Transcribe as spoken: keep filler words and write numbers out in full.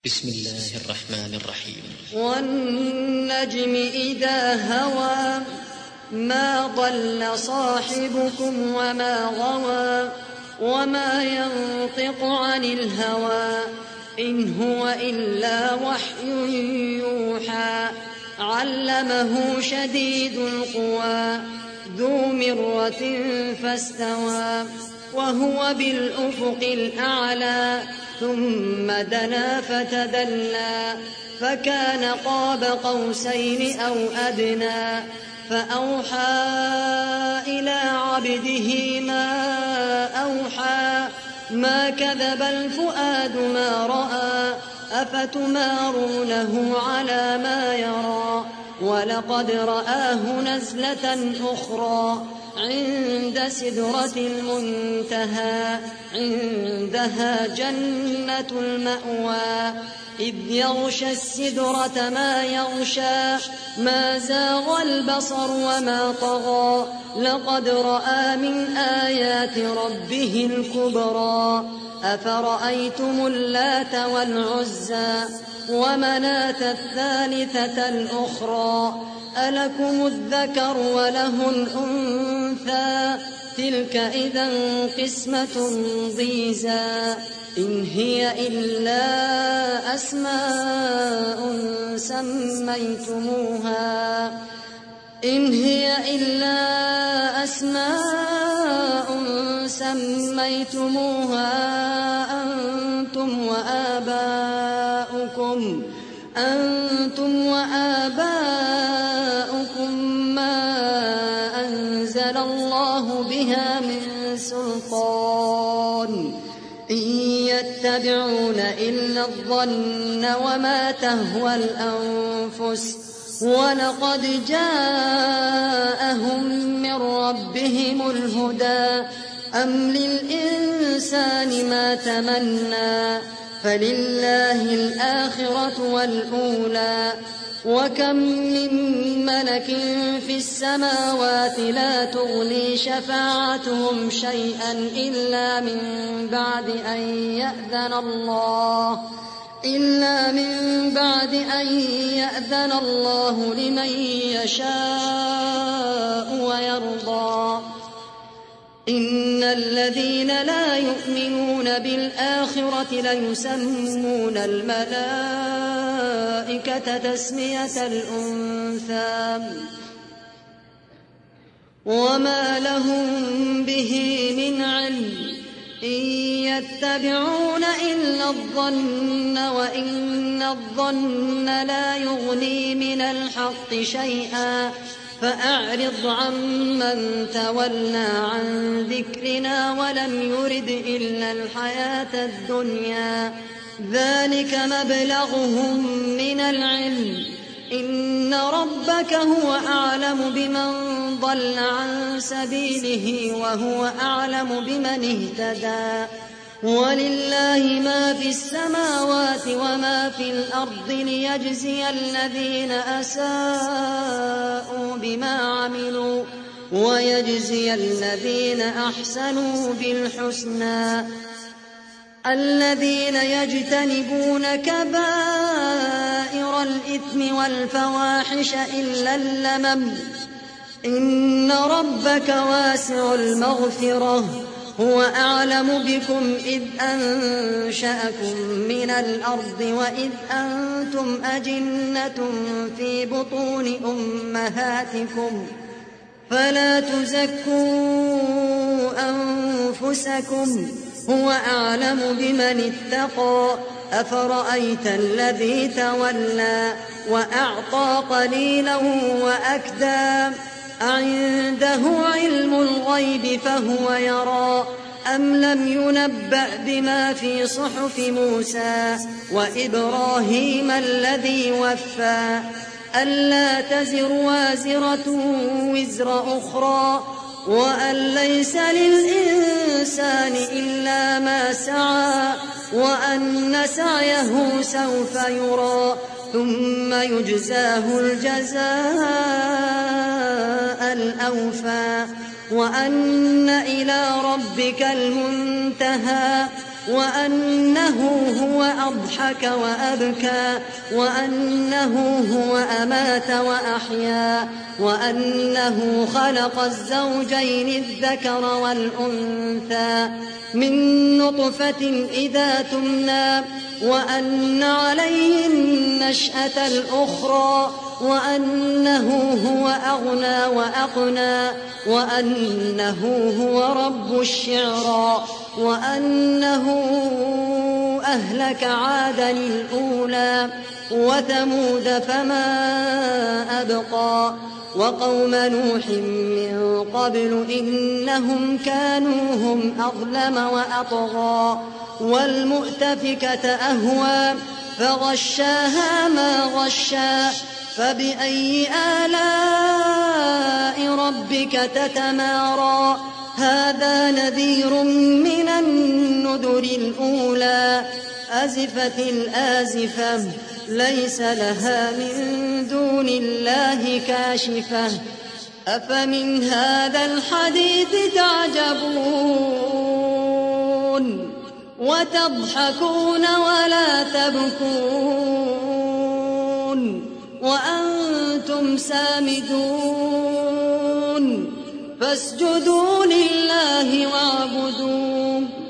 بسم الله الرحمن الرحيم. والنجم إذا هوى ما ضل صاحبكم وما غوى وما ينطق عن الهوى إن هو إلا وحي يوحى علمه شديد القوى ذو مرة فاستوى وهو بالأفق الأعلى ثم دنا فتدلى فكان قاب قوسين أو أدنى فأوحى إلى عبده ما أوحى ما كذب الفؤاد ما رأى أفتمارونه على ما يرى ولقد رآه نزلة أخرى عند سدرة المنتهى عندها جنة المأوى إذ يغشى السدرة ما يغشى ما زاغ البصر وما طغى لقد رأى من آيات ربه الكبرى أفرأيتم اللات والعزى ومناة الثالثة الأخرى ألكم الذكر وله الأنثى تلك إذا قسمة ضيزى إن هي إلا أسماء سميتموها إن هي إلا أسماء سميتموها أنتم وآباؤكم أنتم وآباؤكم ما أنزل الله بها من سلطان إن يتبعون إلا الظن وما تهوى الأنفس ولقد جاءهم من ربهم الهدى أم للإنسان ما تمنى فلله الآخرة والأولى وكم من ملك في السماوات لا تغني شفاعتهم شيئا إلا من بعد أن يأذن الله إلا من بعد أن يأذن الله لمن يشاء ويرضى إن الذين لا يؤمنون بالآخرة ليسمون الملائكة تسمية الأنثى وما لهم به من علم إن يتبعون إلا الظن وإن الظن لا يغني من الحق شيئا فأعرض عمن تولى عن ذكرنا ولم يرد إلا الحياة الدنيا ذلك مبلغهم من العلم إن ربك هو أعلم بمن ضل عن سبيله وهو أعلم بمن اهتدى ولله ما في السماوات وما في الأرض ليجزي الذين أساءوا بما عملوا ويجزي الذين أحسنوا بالحسنى الذين يجتنبون كبائر الإثم والفواحش إلا اللمم إن ربك واسع المغفرة هو أعلم بكم إذ أنشأكم من الأرض وإذ أنتم أجنة في بطون أمهاتكم فلا تزكوا أنفسكم هو أعلم بمن اتقى أفرأيت الذي تولى وأعطى قليلا وأكدى أعنده علم الغيب فهو يرى أم لم ينبأ بما في صحف موسى وإبراهيم الذي وفى ألا تزر وازرة وزر أخرى وأن ليس للإنسان إلا ما سعى وأن سعيه سوف يرى ثم يجزاه الجزاء الأوفى وأن إلى ربك المنتهى وأنه هو أضحك وأبكى وأنه هو أمات وأحيا وأنه خلق الزوجين الذكر والأنثى من نطفة إذا تمنى وأن عليه النشأة الأخرى وأنه هو أغنى وأقنى وأنه هو رب الشعرى وأنه أهلك عادا الأولى وثمود فما أبقى وقوم نوح من قبل إنهم كانوا هم أظلم وأطغى والمؤتفكة أهوى فغشاها ما غشا فبأي آلاء ربك تتمارى هذا نذير من النذر الأولى أزفت الآزفة ليس لها من دون الله كاشفة أفمن هذا الحديث تعجبون وتضحكون ولا تبكون وأنتم سامدون فاسجدوا لله واعبدوا